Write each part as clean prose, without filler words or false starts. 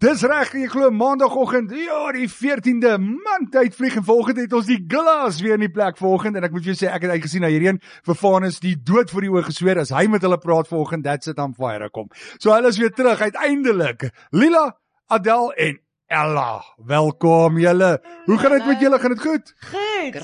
Dis reg, jy glo maandagoggend, ja, die 14de, man, tyd vlieg en volgende het ons die Glas weer in die plek volgende, en ek moet vir jou sê, ek het uitgesien na hierheen, vir Vanus die dood voor die oog gesweer, as hy met hulle praat volgende, that's it, on fire kom. So hulle is weer terug, uiteindelik, Lila, Adel en Ella, welkom julle. Hoe gaan dit met julle? Gaan dit goed? Goed,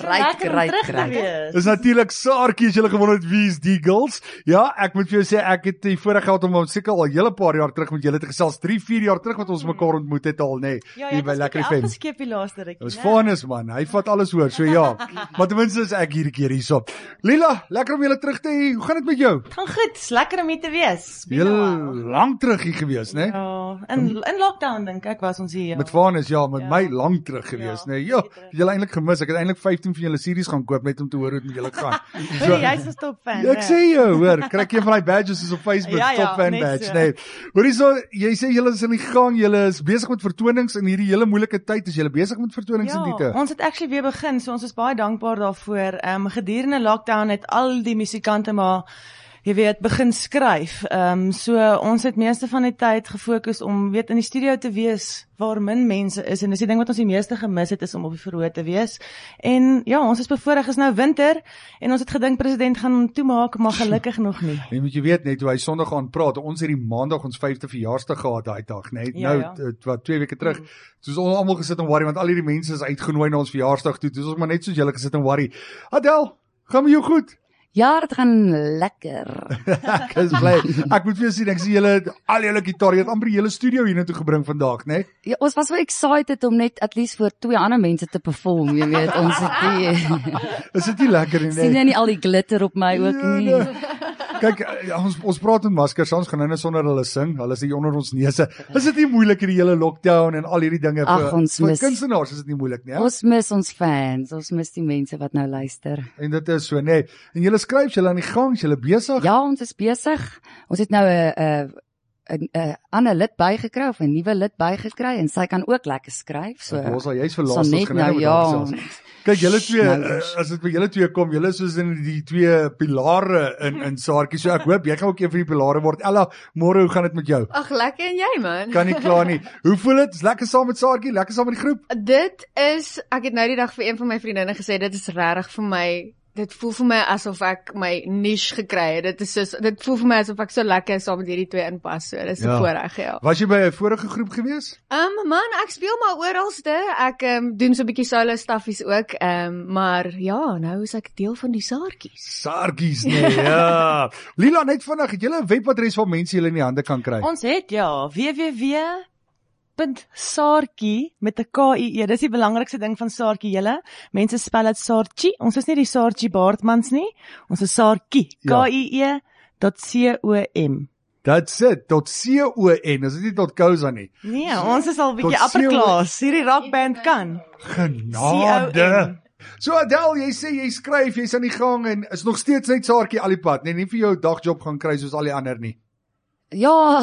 Great. Dis natuurlik Saartjie, as julle gewonder het wie is die girls. Ja, ek moet vir jou sê, ek het die voorreg gehad om seker al 'n hele paar jaar terug met julle te gesels, 3-4 jaar terug wat ons mekaar ontmoet het al, nê. Ja, by Lekker FM. Afgeskep die laaste rukkie. Dis Vanus man, hy vat alles hoor, so ja. Maar ten minste is ek hierdie keer hierso. Lila, lekker om julle terug te hê. Hoe gaan dit met jou? Gaan goed, is lekker om hier te wees. Julle lank terug hier gewees, né? Ja, in lockdown dink ek was ons hier. Met Vanus, ja, met my lank terug gewees, né? Ja, het julle eintlik gemis. Ek het eintlik 15 van julle series gaan koop net om te hoor hoe dit met julle gaan. So, jy's 'n top fan. Ek sê jou, hoor, kry ek een van die badges is op Facebook, Ja, top fan net badge, so. nee. Hoorie so, jy sê julle is in die gang, julle is besig met vertonings in hierdie hele moeilike tyd, is julle besig met vertonings in diete? Ons het actually weer begin, so ons is baie dankbaar daarvoor. Gedurende lockdown het al die musikante maar jy weet, begin skryf. So ons het meeste van die tyd gefokus om weet in die studio te wees waar min mense is, en dis die ding wat ons die meeste gemis het, is om op die verhoor te wees. En ja, ons is bevoorreg, is nou winter, en ons het gedink president gaan toemaak, maar gelukkig nog nie. Jy moet jy weet net, hoe hy Sondag gaan praat, ons het die Maandag ons 5de verjaarsdag gehad daai dag, net wat 2 weke terug, soos ons almal gesit en worry, want al hierdie mense is uitgenooi na ons verjaarsdag toe, dus ons maar net soos julle gesit en worry. Adel, gaan met jou goed? Ja, dit gaan lekker. Ek is bly. Ek moet vir jou sien, ek sien julle al julle gitaar, jy het amper die hele studio hier toe gebring vandag, né? Ja, ons was so excited om net at least voor 2 ander mense te perform, jy weet, ons het nie Is dit nie lekker nie? sien jy nie al die glitter op my ook nie. Kyk, ons praat met maskers, ons gaan nou sonder hulle sing, hulle is hier onder ons neuse. Is dit nie moeilik hierdie hele lockdown en al hierdie dinge Ag, ons vir mis- kunstenaars, is dit nie moeilik nie? Ja? Ons mis ons fans, ons mis die mense wat nou luister. En dit is so, nee. En julle skryf, julle aan die gang, julle besig? Ja, ons is besig. Ons het nou 'n ander lid bygekry of 'n nuwe lid bygekry en sy kan ook lekker skryf. So Ons al jy's sal verlaas net nou ja. Kyk, julle twee, Snouwers. as dit by julle twee kom, julle is soos in die twee pilare in Saartjie. So ek hoop jy gaan ook een van die pilare word. Ella, môre, hoe gaan dit met jou? Ag, lekker en jy man. Kan nie klaar nie. Hoe voel dit? Is lekker saam met Saartjie, lekker saam met die groep? Dit is, ek het nou die dag vir een van my vriendinne gesê, dit is regtig vir my, dit voel vir my asof ek my niche gekry het. Dit voel vir my asof ek so lekker saam met hierdie twee inpas. So, dis 'n voorreg, ja. Was jy by 'n vorige groep gewees? Man, ek speel maar oralste. Ek doen so 'n bietjie solo stuffies ook. Maar ja, nou is ek deel van die Saartjies. Saartjies, nee, ja. Lila, net vinnig, het julle 'n webadres waar mense julle in die hande kan kry? Ons het www.saartjie met 'n KIE. Dis die belangrikste ding van Saartjie julle. Mense spel dit Saartjie. Ons is nie die Saartjie Baartmans nie. Ons is Saartjie. Ja. KIE.com. That's it, .com, is dit nie .co nie. Nee, ons is al 'n bietjie Tot upper class. Hierdie rockband kan. Genade. So Adel, jy sê jy skryf, jy's aan die gang en is nog steeds net Saartjie al die pad, nee, nie vir jou dagjob gaan kry soos al die ander nie. Ja.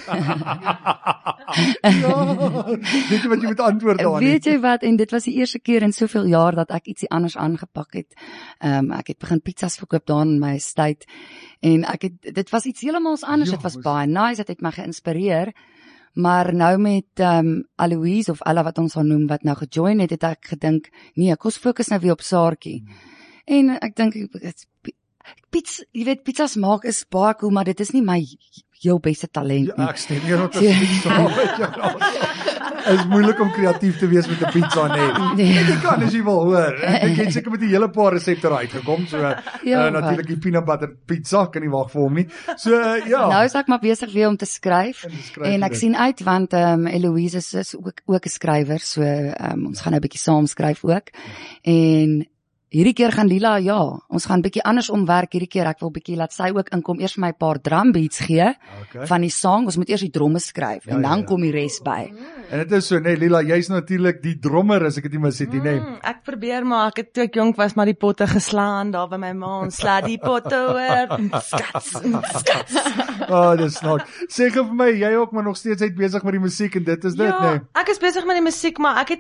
Weet jy wat jy moet antwoord daar nie? Weet jy wat, en dit was die eerste keer in soveel jaar dat ek ietsie anders aangepak het. Ek het begin pizzas verkoop daar in my estate en dit was iets heeltemal anders. Dit was baie nice, dit het my geïnspireer. Maar nou met Aloise of Ella wat ons haar noem wat nou gejoin het ek gedink, nee, kom ons fokus nou weer op Saartjie. En ek dink jy weet pizzas maak is baie cool, maar dit is nie my jou beste talent nie. Ja, ek stem nie rondom saam met jou. Is moeilik om kreatief te wees met 'n pizza, nee. Jy kan as jy wil hoor. Ek het seker met 'n hele paar resepte uitgekom, so natuurlik die peanut butter pizza, kan nie wag vir hom nie. So ja. Nou is ek maar besig weer om te skryf en ek sien uit want Eloise is ook 'n skrywer, so ons gaan nou 'n bietjie saam skryf ook. En hierdie keer gaan Lila, ons gaan 'n bietjie anders omwerk hierdie keer. Ek wil bietjie laat sy ook inkom, eers vir my 'n paar drum beats gee van die song. Ons moet eers die dromme skryf en dan kom die res by. En dit is so, nee, Lila, jy's natuurlik die drummer as ek dit nie mis het nie, nee. Ek probeer maar, ek het toe ek jonk was maar die potte geslaan daar by my ma, ons sla die potte oor. Skats. Dis snaak. Sê gou vir my, jy ook maar nog steeds uit besig met die musiek en dit is dit, Ja, nee. ek is besig met die musiek, maar ek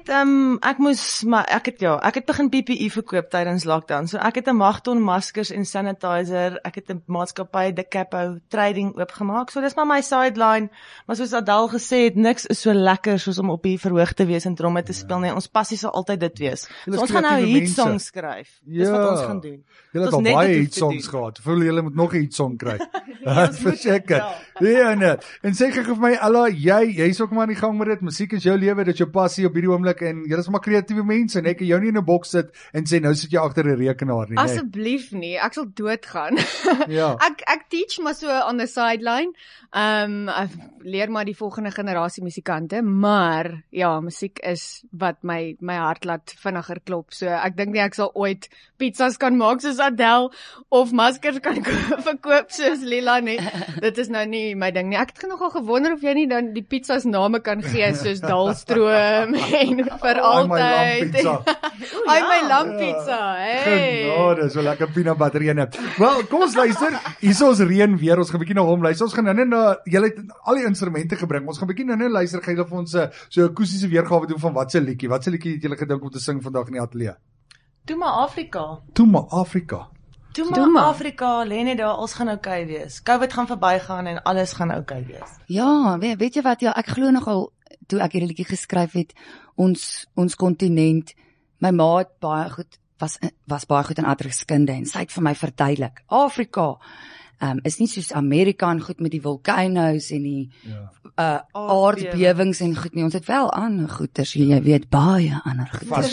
het begin PPE verkoop tydens lockdown. So ek het 'n magton maskers en sanitizer, ek het 'n maatskappy Decapo trading oopgemaak. So dis maar my sideline, maar soos Adel gesê het, niks is so lekker soos om op die verhoog te wees en tromme te speel nie. Ons passie sal altyd dit wees. So ons gaan nou kreatiewe hit songs skryf. Dis wat ons gaan doen. Julle het Ons al net baie dit hoef hit te songs doen. gehad. Voel julle moet nog 'n hit song kry. Verseker. Ja, nee. En sê gou vir my, Ella, jy's ook maar aan die gang met dit. Musiek is jou lewe, dit is jou passie op hierdie oomblik en julle is maar kreatiewe mense. Ek kan jou nie in 'n boks sit en sê nou sit jy agter 'n rekenaar nie, nee. Asseblief nie, ek sal doodgaan. Ja. Ek teach maar so on the sideline. Ek leer maar die volgende generasie musikante, maar ja, musiek is wat my hart laat vinniger klop. So ek dink nie ek sal ooit pizzas kan maak soos Adele of maskers kan verkoop soos Lila nie. Dit is nou nie my ding nie. Ek het nogal gewonder of jy nie dan die pizzas name kan gee soos Dalstroom en vir altyd. Ai my lamppizza, hey. Genade, so lekker peanut butter ene. Wel, kom ons luister. Hier is ons reën weer. Ons gaan 'n bietjie na hom luister. Ons gaan nou net julle het al die instrumente gebring. Ons gaan 'n bietjie nou luister. Gaan julle vir ons so 'n akoestiese weergawe doen van watse liedjie? Watse liedjie het julle gedink om te sing vandag in die ateljee? Toe maar Afrika. Toe maar Afrika. Toe maar Afrika, lê net daar, ons gaan oukei wees. COVID gaan verbygaan en alles gaan oukei wees. Ja, weet jy wat, ja, ek glo nogal, toe ek hierdie liedjie geskryf het, ons kontinent, my ma het baie goed, was baie goed in aardrykskunde en sy het vir my verduidelik, Afrika, is nie soos Amerika en goed met die volcanoes en die aardbewings en goed nie, ons het wel ander goeters, jy weet, baie ander goeters.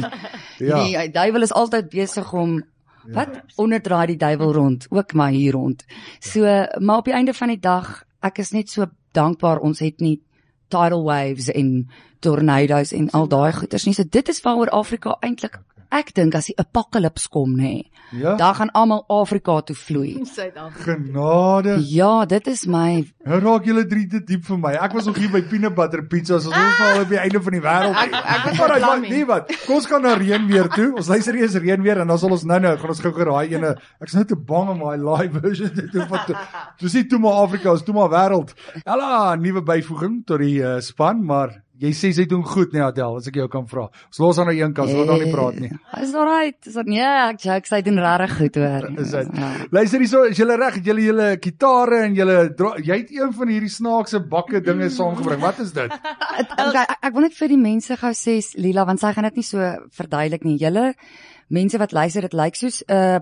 Die duiwel is altyd besig om onderdraai die duiwel rond, ook maar hier rond. So, maar op die einde van die dag, ek is net so dankbaar, ons het nie tidal waves en tornado's en al daai goeters nie. So dit is waaroor Afrika eintlik, ek dink as die apocalypse kom, nee, daar gaan almal Afrika toe vloei. Genade. Ja, dit is my. Nou raak julle drie te diep vir my. Ek was nog hier by peanut butter pizzas, ons is nou op die einde van die wêreld. Ek was maar nee wat. Kom ons gaan na reën weer toe. Ons luister eers reën weer en dan sal ons nou gaan ons gou raai ene. Ek's nou te bang om my live version te doen van dis nie toe maar Afrika, is toe maar wêreld. Ella, nuwe byvoeging tot die span, maar jy sê sy doen goed, nee Adel, as ek jou kan vra. Ons los aan die een kant, ons wil nog nie praat nie. Is alright. Nee, ek joke, sy doen regtig goed hoor. Is dit? Luister hierso, is julle reg? Het julle gitare en jy het een van hierdie snaakse bakke dinge saamgebring. Wat is dit? Ek wil net vir die mense gou sê, Lila, want sy gaan dit nie so verduidelik nie. Julle mense wat luister, dit lyk soos 'n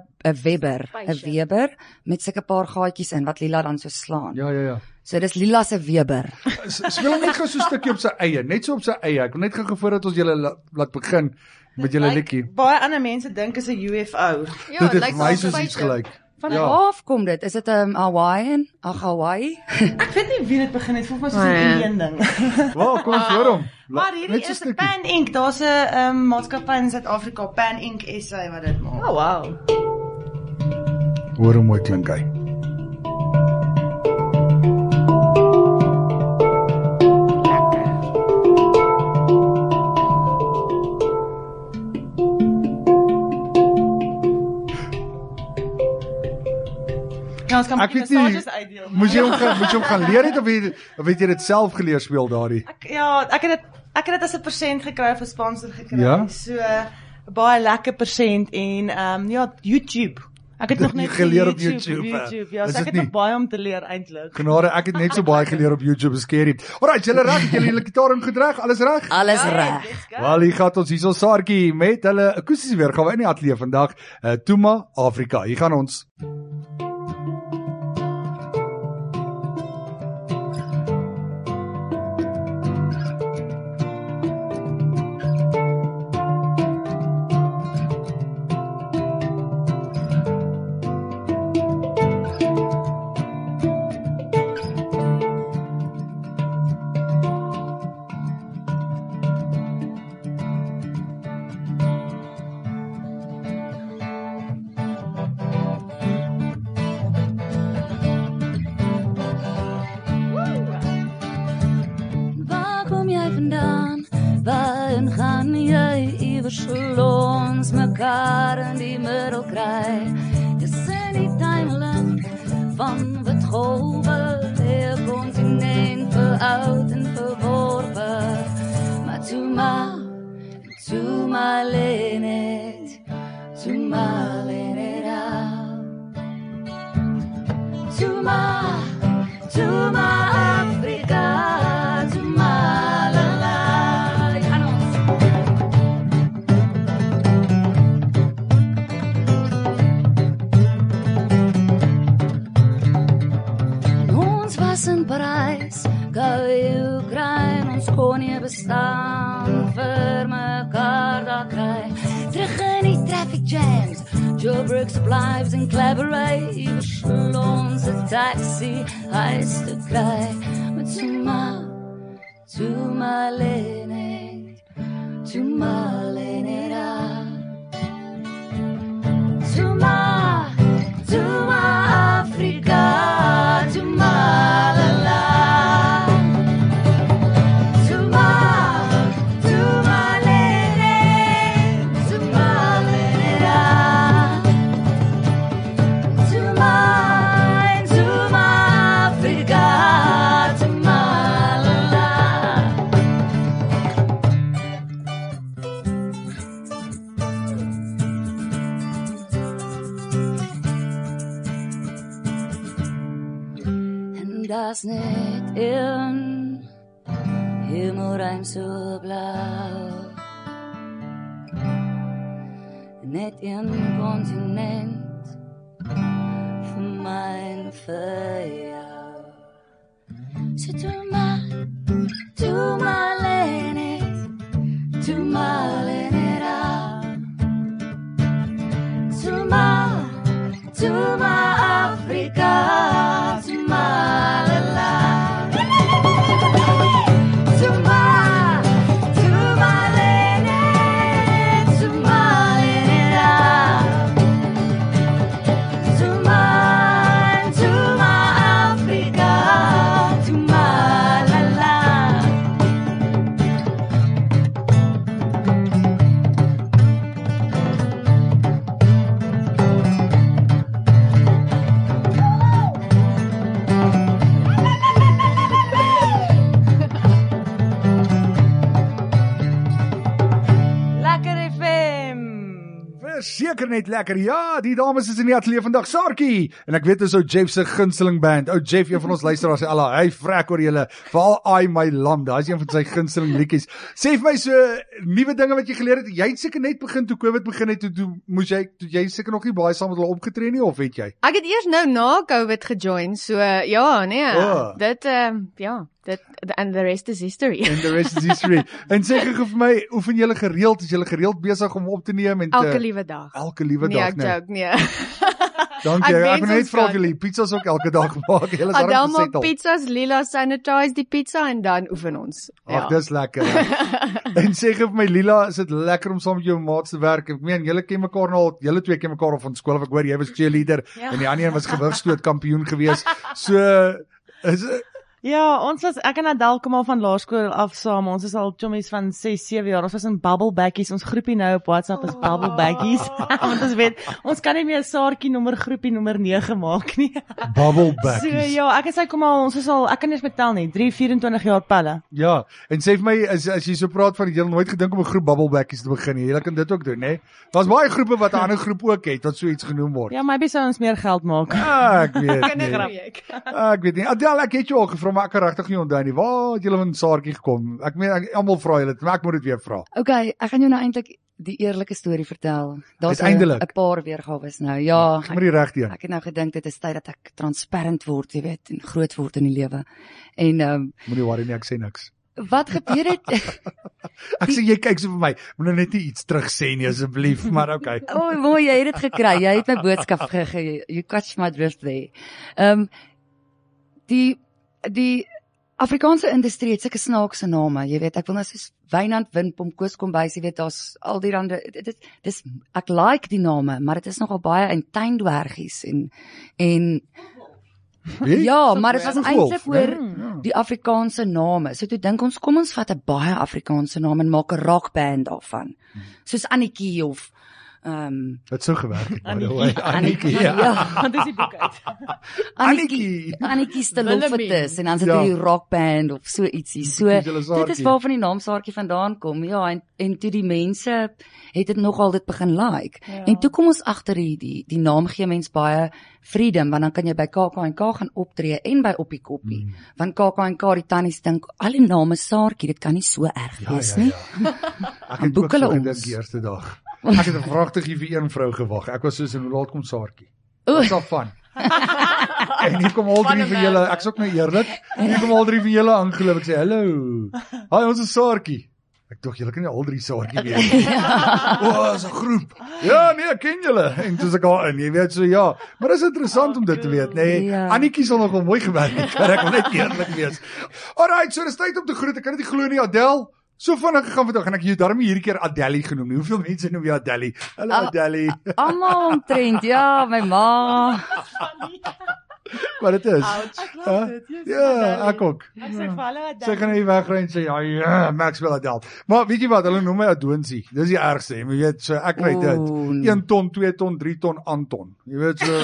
Weber met sulke paar gaatjies in wat Lila dan so slaan. Ja. So dis Lila se Weber. Speel hom net gou so 'n stukkie op sy eie, net so op sy eie. Ek wil net gou voordat ons julle laat begin met julle liedjie. Baie ander mense dink is 'n UFO. Ja, dit het my soos iets gelyk. Van waar kom dit? Is dit Hawaii? Hawaii? Ek weet nie wie dit begin het, voel my soos 'n Indian ding. Wow, kom ons hoor hom. Maar hierdie is Pan Inc. Daar's 'n maatskappy in Suid-Afrika, Pan Inc. SA wat dit maak. Oh wow. Hoor hoe mooi klink hy. Ek weet nie, moes jy hom gaan leer het of het jy dit self geleer speel daardie? Ek het dit as 'n persent gekry of 'n sponsor gekry. Ja? So baie lekker persent en YouTube. Ek het nog net geleer op YouTube. Ja, so ek het nog baie om te leer eintlik. Genade, ek het net so baie geleer op YouTube, scary. Alright, julle reg, julle gitaar ingedreg, alles reg? Alles reg. Wel, hier gaan ons hierso Saartjie met hulle akoestiese weergawe in die ateljee vandag. Toe maar Afrika. Hier gaan ons. gaan jy iewers ons mekaar in die middel kry. Dis in die timeline van wat golwe, die kontinent veroud en verworpe. Maar toe maar leen het, toe maar leen het af. Toe maar Afrika, toe maar la la. Ons was in Parijs, gou Oekraïne, ons kon nie bestaan vir mekaar daar kry. Terug in die traffic jams, Joe Brooks blijft en collaborate, versloeg ons 'n taxi, huis te kry. Maar toe maar leen het, toe maar leen het af. Toe maar Afrika, toe maar la la. Toe maar leen het, toe maar leen het af. Toe maar Afrika, toe maar la la. En daar's net een hemelruim so blauw, net een continent vir my en vir jou. So toe maar leen het, toe maar leen het af. Toe maar Afrika, toe maar la la. Toe maar leen het, toe maar leen het af. Toe maar Afrika, toe maar la la. Lekker FM. Seker net lekker. Ja, die dames is in die ateljee vandag. Saartjie. En ek weet dis ou Jeff se gunsteling band. Ou Jeff, een van ons luisteraars sê Allah, hy vrek oor julle. Veral I My Lamb. Daai is een van sy gunsteling liedjies. Sê vir my so nuwe dinge wat jy geleer het. Jy het seker net begin toe COVID begin het, toe jy seker nog nie baie saam met hulle opgetree nie, of weet jy? Ek het eers nou na COVID gejoin, so ja, nee. Oh. And the rest is history. And the rest is history. En sê gou vir my, oefen julle gereeld? Is julle gereeld besig om op te neem en Elke liewe dag. Elke liewe Nee, dag, ek joke, nee. Dankie. Ek Ek wens wil net ons vra of kan. julle pizzas ook elke dag maak. Julle is Adel daarom maak gesettel. pizzas, Lila sanitize die pizza en dan oefen ons. Ag, dis lekker. En sê gou vir my, Lila, is dit lekker om saam met jou maats te werk? Ek meen, julle ken mekaar nou al, julle twee ken mekaar al van skool af. Ek hoor jy was cheerleader en die ander een was gewigstoot kampioen gewees. So is Ja, ek en Adel kom al van laerskool af saam. Ons is al chommies van 6-7 jaar. Ons was in Bubble Baggies. Ons groepie nou op WhatsApp is Bubble Baggies. Want ons weet, ons kan nie meer Saartjie groepie nommer 9 maak nie. Bubble So Baggies. ja, ek en sy kom al, ons is al, ek kan nie eens met tel nie, 24 jaar pelle. Ja, en sê vir my, as jy so praat van, jy het nooit gedink om 'n groep Bubble Baggies te begin nie. Jy kan dit ook doen, hè? Daar's baie groepe wat 'n ander groep ook het wat so iets genoem word. Ja, maybe sou ons meer geld maak. Ek weet nie. Kinderprojek. Ek weet nie. Adel, ek het jou al gevra, maar ek kan regtig nie onthou nie. Waar het julle van Saartjie gekom? Ek meen, almal vra julle, maar ek moet dit weer vra. Okay, ek gaan jou nou eintlik die eerlike storie vertel. Daar's 'n Uiteindelik? paar weergawe nou. Ja, Ek moet die regte een. ek het nou gedink dit is tyd dat ek transparant word, jy weet, en groot word in die lewe. En Moenie worry nie, ek sê niks. wat gebeur het? Ek sê jy kyk so vir my. Moet nou net nie iets terug sê nie asseblief, maar okay. O, mooi, jy het dit gekry. Jy het my boodskap gegee. You catch my drift there. Die Afrikaanse industrie het sulke snaakse name, jy weet, ek wil nou soos Wynand Windpomp, Koos Kombuis, jy weet, daar's al die rande, dis ek like die name, maar dit is nogal baie in tuindwergies en Ja, maar dit was Golf, eintlik né? oor die Afrikaanse name. So toe dink ons, kom ons vat 'n baie Afrikaanse naam en maak 'n rockband daarvan. Soos Annetjie of Dit sou gewerk het, by the way. Annetjie. Ja. Want dis die boek uit. Annetjie Stelofetus en dan sit Ja. die rockband of so ietsie. So Dis julle dit Saartjie. is waarvan die naam Saartjie vandaan kom. Ja, en toe die mense het dit nogal dit begin like. En toe kom ons agter die naam gee mens baie freedom, want dan kan jy by KAK&K gaan optree en by Oppie Koppie. Want KAK&K die tannies dink al die name Saartjie, dit kan nie so erg wees nie. Ek het boek ook hulle so ons. gedink die eerste dag. Ek het 'n vragtige vir een vrou gewag. Ek was soos, en hoe laat kom Saartjie? Dit was van. En hier kom al drie van julle, ek's ook nou eerlik. Hier kom al drie van julle aangeloop. Ek sê, "Hallo. Hi, ons is Saartjie." Ek dink julle kan nie al drie Saartjie wees nie. O, is 'n groep. Ja, nee, ek ken julle. En toe is ek daar in, jy weet so ja. Maar dis interessant om dit te weet, nê. Nee. Ja. Annetjie sal nogal mooi gewerk het. Kan ek wil net eerlik wees. Alright, so dis tyd om te groet. Ek kan dit nie glo nie, Adele. So vinnig gegaan vandag en ek het jou daarmee hierdie keer Adelie genoem. Hoeveel mense noem jy Adelie? Hallo Adelie. Almal omtrent, ja, my ma. Maar dit is. Ek glo dit. Ja, ek ook. Ek sê vir hulle dat Sy gaan nie wegry en sê ja, Maxwell Adele. Maar weet jy wat, hulle noem my Adonsie. Dis die ergste, jy weet, so ek kry dit. Oeh. 1 ton, 2 ton, 3 ton Anton. Jy weet so.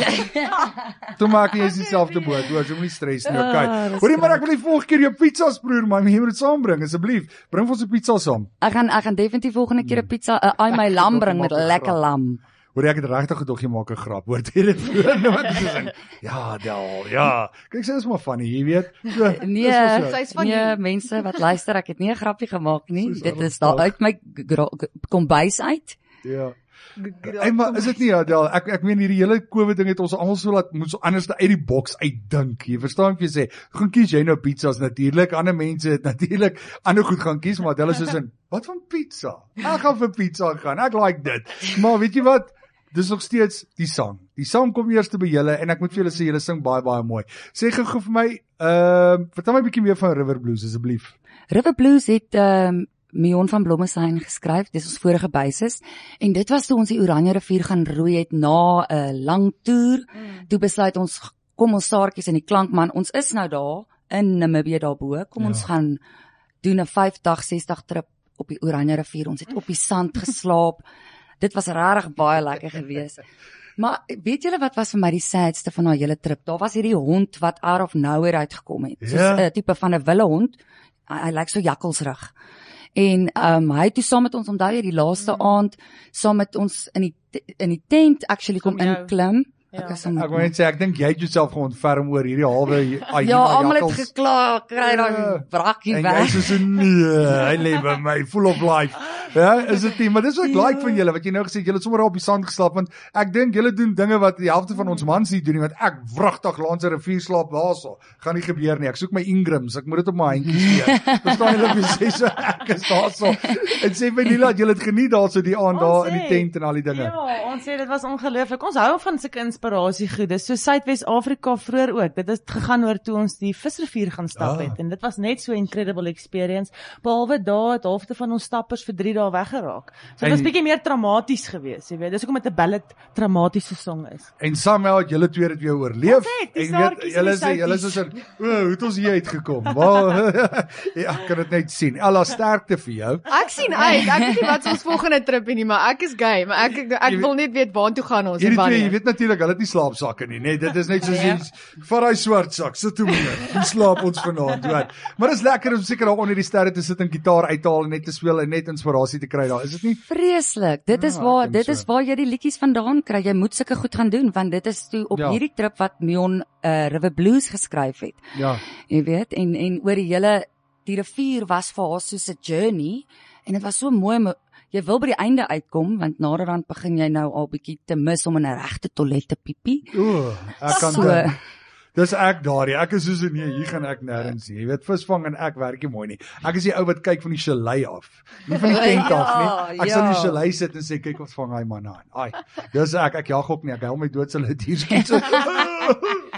Toe maak jy dieselfde boot. Hoor, so moenie stres nie, okay. dis Hoorie maar ek wil die volgende keer jou pizzas proe, maar jy moet dit saambring asseblief. Bring vir ons 'n pizza saam. Ek gaan definitief volgende keer 'n pizza, 'n ai my lam bring met lekker lam. Hoor ek het regtig gedog jy maak 'n grap. Hoor jy dit voor nou ek sê. Ja, Adele, ja. Kyk sê dis maar funny, jy weet. So, Nee, dis maar so. Sy's van nee, mense wat luister, ek het nie 'n grappie gemaak nie. Soos Dit is alles daar uit my kombuis uit. Ja. Hey, maar is dit nie Adele? Ek meen hierdie hele COVID ding het ons almal so laat moet so anders uit die boks uitdink. Jy verstaan wat ek sê? Gaan kies jy nou pizzas natuurlik. Ander mense het natuurlik ander goed gaan kies, maar hulle is soos in, wat van pizza? Ek gaan vir pizza gaan. Ek like dit. Maar weet jy wat? Dis nog steeds die sang. Die sang kom eers by julle en ek moet vir julle sê julle sing baie baie mooi. Sê gou vir my, vertel my 'n bietjie meer van River Blues asseblief. River Blues het Mion van Blommestein geskryf, dis ons vorige basis, en dit was toe ons die Oranje rivier gaan roei het na 'n lang toer. Toe besluit ons, kom ons Saartjies in die klankman, ons is nou daar in Namibië daarbo, kom ons gaan doen 'n 5-dag, 6-dag trip op die Oranje rivier. Ons het op die sand geslaap. Dit was regtig baie lekker geweest. Maar weet julle wat was vir my die sadste van daai hele trip? Daar was hierdie hond wat out of nowhere uitgekom het. Soos 'n tipe van 'n wille hond. Hy lyk so jakkalsrig. En hy het toe saam met ons, onthou jy die laaste aand saam met ons in die tent actually kom inklim. Ja. Ek wil net sê ek dink jy het jouself geontferm oor hierdie halwe Ja, almal het gekla, kry daai brakkie en weg. jy sê so nee, hy lewe my full of life. Ja, is dit nie, maar dis wat ek like van julle wat jy nou gesê het, julle het sommer op die sand geslaap want ek dink julle doen dinge wat die helfte van ons mans nie doen nie, want ek wragtig langs 'n rivier slaap daarso. Gaan nie gebeur nie. Ek soek my Ingrams, ek moet dit op my handjies weer. Verstaan julle wat ek sê? So ek is daarso. En sê vir Nila dat julle het geniet daarso die aand daar in die tent en al die dinge. Ja, ons sê dit was ongelooflik. Ons hou van sulke inspirasie goed. Dis so Suidwes-Afrika vroeër ook. Dit het gegaan oor toe ons die visrivier gaan stap het en dit was net so 'n incredible experience. Behalwe daar het halfte van ons stappers vir 3 dae weggeraak. So dit was bietjie meer traumaties geweest, jy weet. Dis hoekom dit 'n ballad dramatiese song is. En somehow het julle twee dit weer oorleef. Ons het, die En weet saartjies julle en sê die julle is so hoe het ons hier uitgekom? Wel, ja, ek kan dit net sien. Alla sterkte vir jou. Ek sien uit. Ek weet nie wat ons volgende trip nie, maar ek is gay, maar ek wil net weet waartoe gaan ons en Hierdie twee, jy wanneer. weet natuurlik, hulle het nie slaapsakke nie, nee. Dit is net soos jy vat daai swart sak, sit toe meneer. Hoe slaap ons vanaand, hoor. Maar dit is lekker om seker daar onder die sterre te sit en gitaar uithaal en net te speel en net inspirasie te kry daar. Is dit nie? Vreeslik. Dit is Ja, waar ek dink dit is so. waar jy die liedjies vandaan kry. Jy moet sulke goed gaan doen want dit is toe op hierdie trip wat Mion River Blues geskryf het. Ja. Jy weet, en oor die rivier was vir haar soos 'n journey en dit was so mooi. Jy wil by die einde uitkom want naderhand begin jy nou al bietjie te mis om in 'n regte toilet te piepie. O, ek kan So. dink. Dis ek daardie. Ek is soos nee, hier gaan ek nêrens nie. Jy weet, visvang en ek werk nie mooi nie. Ek is die ou wat kyk van die chalet af. Nie van die tent af nie. Ek sal in die chalet sit en sê kyk wat vang hy man aan. Ai. Dis ek jag ook nie. Ek hel my dood sal dit hier skiet so.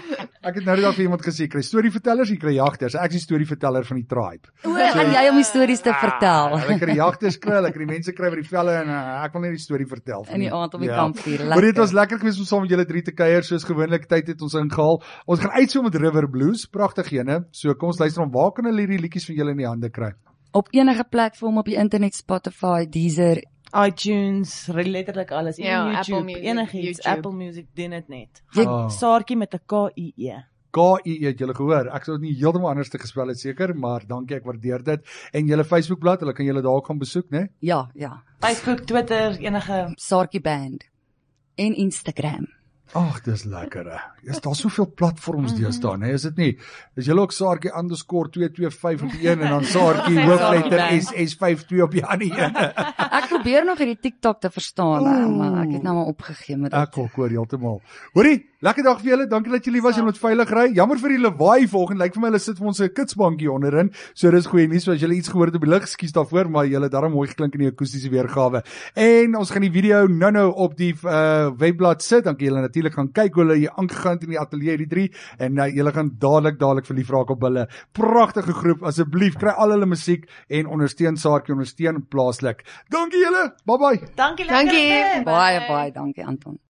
Ek het nou die dag vir iemand gesê, kry storievertellers, jy kry jagters. Ek is die storieverteller van die tribe. Gaan jy om die stories te vertel? Hulle kry jagters kry, hulle kry die mense kry by die velle en ek wil net die storie vertel. In die aand op die kampvuur. Maar dit was lekker geweest om saam met julle 3 te kuier, soos gewoonlik tyd het ons ingehaal. Ons gaan uit so met River Blues, pragtig ene. So kom ons luister om waar kan hulle hierdie liedjies van julle in die hande kry? Op enige platform op die internet, Spotify, Deezer, iTunes, letterlik alles, Ja, Apple YouTube, Music, enigiets, YouTube. Apple Music doen dit net. Ah. Saartjie met 'n KIE. KIE het julle gehoor. Ek sou dit nie heeltemal anders te gespel het seker, maar dankie, ek waardeer dit. En julle Facebookblad, hulle kan julle daar gaan besoek, né? ja, Facebook, Twitter, enige Saartjie Band en Instagram. Ag, dis lekker. Is daar soveel platforms deesdae, né? Is dit nie? Is julle ook Saartjie _225 op die een en dan Saartjie hoofletter SS52 op die ander een? Ek probeer nog hierdie TikTok te verstaan, maar ek het nou maar opgegee met dit. Ek ook hoor heeltemal. Hoorie, lekker dag vir julle. Dankie dat julle was en met veilig ry. Jammer vir die lawaai volgende. Lyk vir my hulle sit vir ons 'n kitsbankie onderin. So dis goeie nuus as julle iets gehoor het op die lig. Ekskuus daarvoor, maar julle het darm mooi geklink in die akoestiese weergawe. En ons gaan die video nou op die webblad sit. Dan kan julle natuurlik gaan kyk hoe hulle hier aangegaan het in die ateljee die 3 en julle gaan dadelik verlief raak op hulle. Pragtige groep. Asseblief kry al hulle musiek en ondersteun Saartjie, ondersteun plaaslik. Dankie julle. Bye bye. Dankie. Dankie. Baie dankie Anton.